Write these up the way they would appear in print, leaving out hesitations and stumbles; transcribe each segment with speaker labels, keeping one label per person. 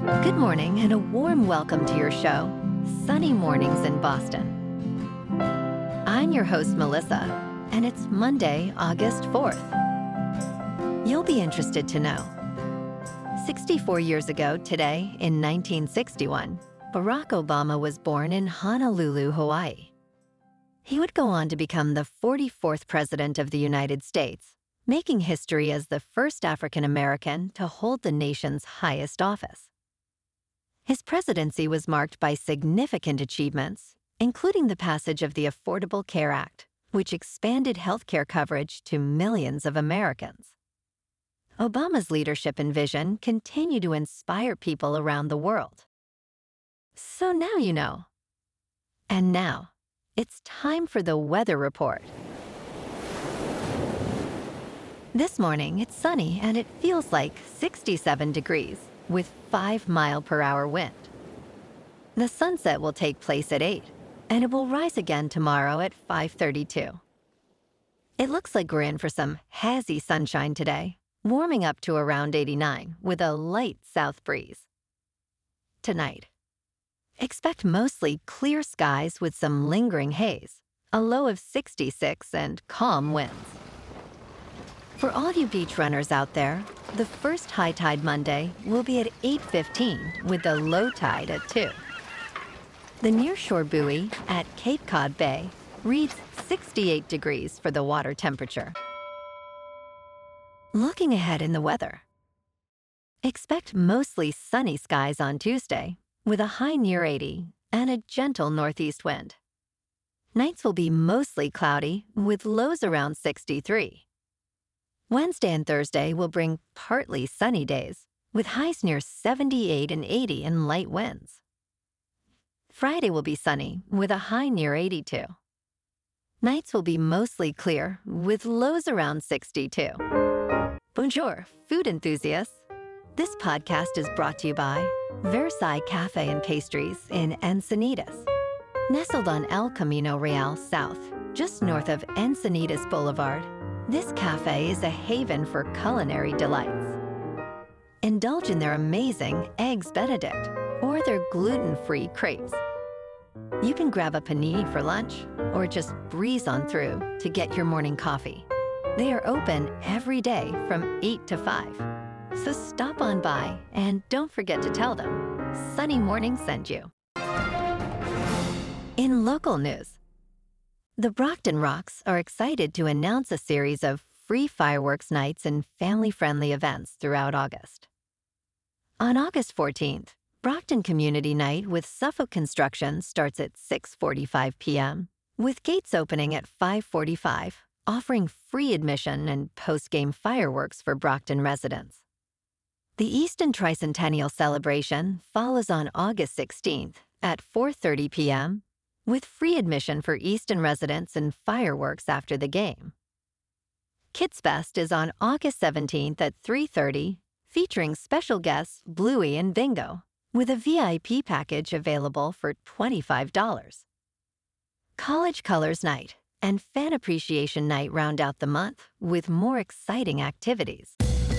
Speaker 1: Good morning and a warm welcome to your show, Sunny Mornings in Boston. I'm your host, Melissa, and it's Monday, August 4th. You'll be interested to know. 64 years ago today, in 1961, Barack Obama was born in Honolulu, Hawaii. He would go on to become the 44th President of the United States, making history as the first African American to hold the nation's highest office. His presidency was marked by significant achievements, including the passage of the Affordable Care Act, which expanded healthcare coverage to millions of Americans. Obama's leadership and vision continue to inspire people around the world. So now you know. And now, it's time for the weather report. This morning, it's sunny and it feels like 67 degrees with 5-mile-per-hour wind. The sunset will take place at 8, and it will rise again tomorrow at 5:32. It looks like we're in for some hazy sunshine today, warming up to around 89 with a light south breeze. Tonight, expect mostly clear skies with some lingering haze, a low of 66 and calm winds. For all you beach runners out there, the first high tide Monday will be at 8:15 with the low tide at 2. The nearshore buoy at Cape Cod Bay reads 68 degrees for the water temperature. Looking ahead in the weather. Expect mostly sunny skies on Tuesday with a high near 80 and a gentle northeast wind. Nights will be mostly cloudy with lows around 63. Wednesday and Thursday will bring partly sunny days, with highs near 78 and 80 and light winds. Friday will be sunny, with a high near 82. Nights will be mostly clear, with lows around 62. Bonjour, food enthusiasts. This podcast is brought to you by Versailles Cafe and Pastries in Encinitas. Nestled on El Camino Real South, just north of Encinitas Boulevard, this cafe is a haven for culinary delights. Indulge in their amazing Eggs Benedict or their gluten-free crepes. You can grab a panini for lunch or just breeze on through to get your morning coffee. They are open every day from 8 to 5. So stop on by and don't forget to tell them Sunny Morning sent you. In local news, the Brockton Rocks are excited to announce a series of free fireworks nights and family-friendly events throughout August. On August 14th, Brockton Community Night with Suffolk Construction starts at 6:45 p.m., with gates opening at 5:45, offering free admission and post-game fireworks for Brockton residents. The Easton Tricentennial celebration follows on August 16th at 4:30 p.m., with free admission for Easton residents and fireworks after the game. Kids Fest is on August 17th at 3:30, featuring special guests Bluey and Bingo, with a VIP package available for $25. College Colors Night and Fan Appreciation Night round out the month with more exciting activities.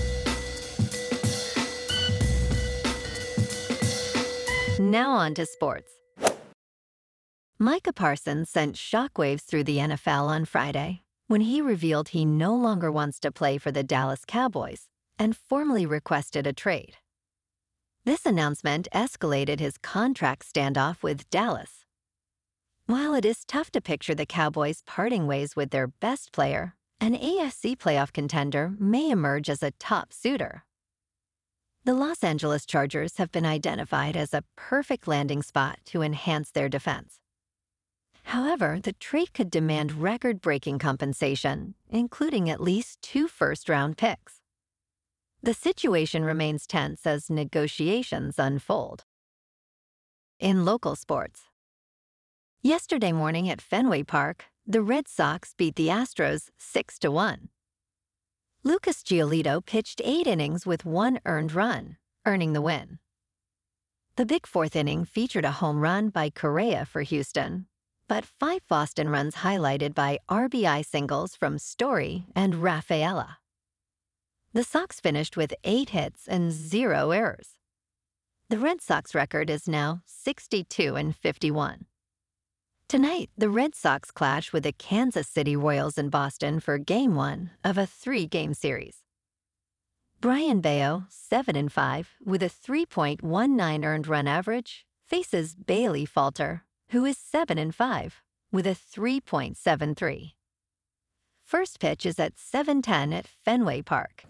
Speaker 1: Now on to sports. Micah Parsons sent shockwaves through the NFL on Friday when he revealed he no longer wants to play for the Dallas Cowboys and formally requested a trade. This announcement escalated his contract standoff with Dallas. While it is tough to picture the Cowboys parting ways with their best player, an AFC playoff contender may emerge as a top suitor. The Los Angeles Chargers have been identified as a perfect landing spot to enhance their defense. However, the trade could demand record-breaking compensation, including at least 2 first-round picks. The situation remains tense as negotiations unfold. In local sports. Yesterday morning at Fenway Park, the Red Sox beat the Astros 6-1. Lucas Giolito pitched 8 innings with 1 earned run, earning the win. The big 4th inning featured a home run by Correa for Houston, but 5 Boston runs highlighted by RBI singles from Story and Rafaela. The Sox finished with 8 hits and 0 errors. The Red Sox record is now 62-51. Tonight, the Red Sox clash with the Kansas City Royals in Boston for Game 1 of a 3-game series. Brian Bayo, 7-5, with a 3.19 earned run average, faces Bailey Falter, who is 7-5, with a 3.73. First pitch is at 7:10 at Fenway Park.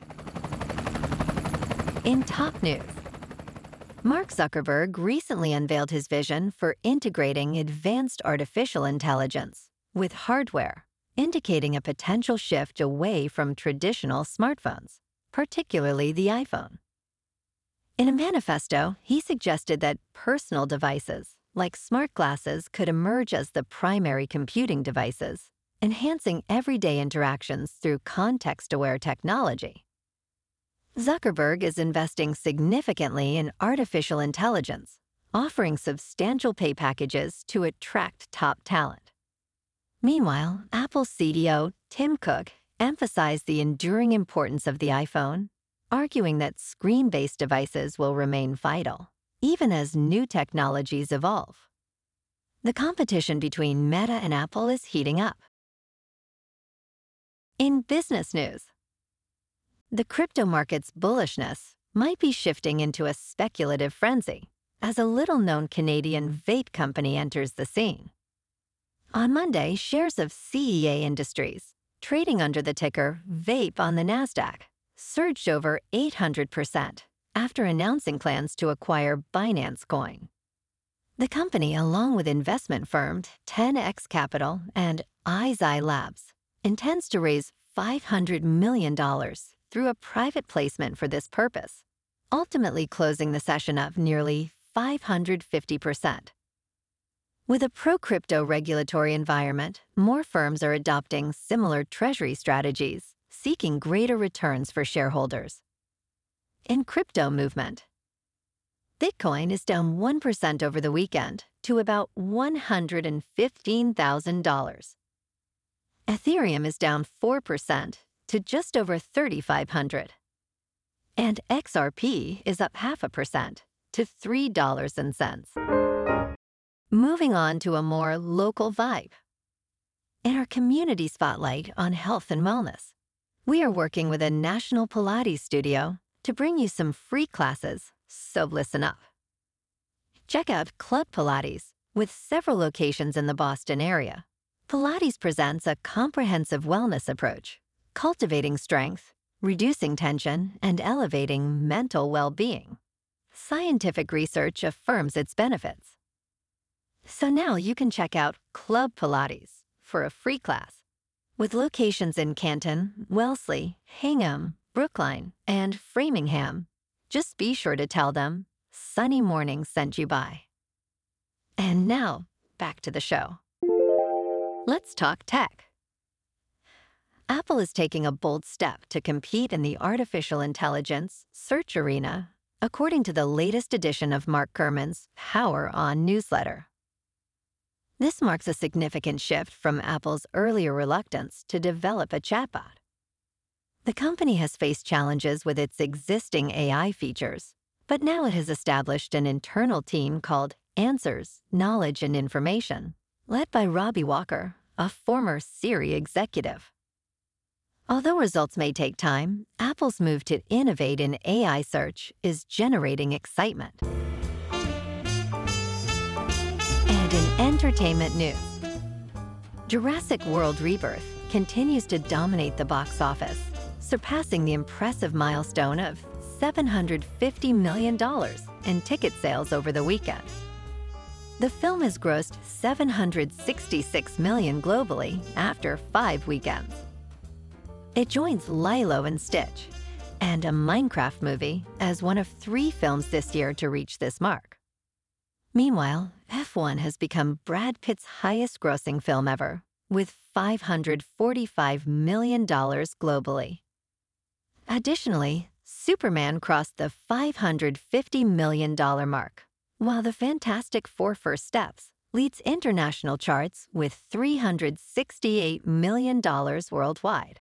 Speaker 1: In top news, Mark Zuckerberg recently unveiled his vision for integrating advanced artificial intelligence with hardware, indicating a potential shift away from traditional smartphones, particularly the iPhone. In a manifesto, he suggested that personal devices, like smart glasses, could emerge as the primary computing devices, enhancing everyday interactions through context-aware technology. Zuckerberg is investing significantly in artificial intelligence, offering substantial pay packages to attract top talent. Meanwhile, Apple CDO Tim Cook emphasized the enduring importance of the iPhone, arguing that screen-based devices will remain vital, even as new technologies evolve. The competition between Meta and Apple is heating up. In business news, the crypto market's bullishness might be shifting into a speculative frenzy as a little-known Canadian vape company enters the scene. On Monday, shares of CEA Industries, trading under the ticker VAPE on the Nasdaq, surged over 800% after announcing plans to acquire Binance Coin. The company, along with investment firm 10X Capital and iZai Labs, intends to raise $500 million through a private placement for this purpose, ultimately closing the session up nearly 550%. With a pro-crypto regulatory environment, more firms are adopting similar treasury strategies, seeking greater returns for shareholders. In crypto movement, Bitcoin is down 1% over the weekend to about $115,000. Ethereum is down 4% to just over 3,500. And XRP is up 0.5% to $3.00. Moving on to a more local vibe. In our community spotlight on health and wellness, we are working with a national Pilates studio to bring you some free classes, so listen up. Check out Club Pilates, with several locations in the Boston area. Pilates presents a comprehensive wellness approach, cultivating strength, reducing tension, and elevating mental well-being. Scientific research affirms its benefits. So now you can check out Club Pilates for a free class. With locations in Canton, Wellesley, Hingham, Brookline, and Framingham, just be sure to tell them Sunny Morning sent you by. And now, back to the show. Let's talk tech. Apple is taking a bold step to compete in the artificial intelligence search arena, according to the latest edition of Mark Gurman's Power On newsletter. This marks a significant shift from Apple's earlier reluctance to develop a chatbot. The company has faced challenges with its existing AI features, but now it has established an internal team called Answers, Knowledge and Information, led by Robbie Walker, a former Siri executive. Although results may take time, Apple's move to innovate in AI search is generating excitement. And in entertainment news, Jurassic World Rebirth continues to dominate the box office, surpassing the impressive milestone of $750 million in ticket sales over the weekend. The film has grossed $766 million globally after 5 weekends. It joins Lilo and Stitch and a Minecraft movie as one of 3 films this year to reach this mark. Meanwhile, F1 has become Brad Pitt's highest-grossing film ever, with $545 million globally. Additionally, Superman crossed the $550 million mark, while The Fantastic Four: First Steps leads international charts with $368 million worldwide.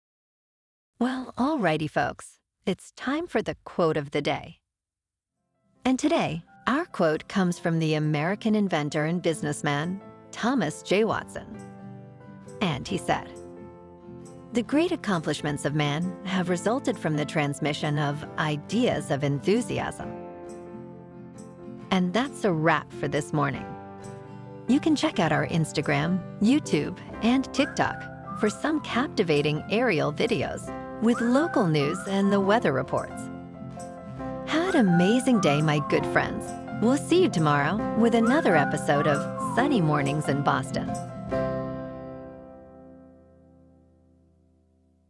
Speaker 1: Well, alrighty, folks, it's time for the quote of the day. And today, our quote comes from the American inventor and businessman, Thomas J. Watson. And he said, "The great accomplishments of man have resulted from the transmission of ideas of enthusiasm." And that's a wrap for this morning. You can check out our Instagram, YouTube, and TikTok for some captivating aerial videos with local news and the weather reports. Have an amazing day, my good friends. We'll see you tomorrow with another episode of Sunny Mornings in Boston.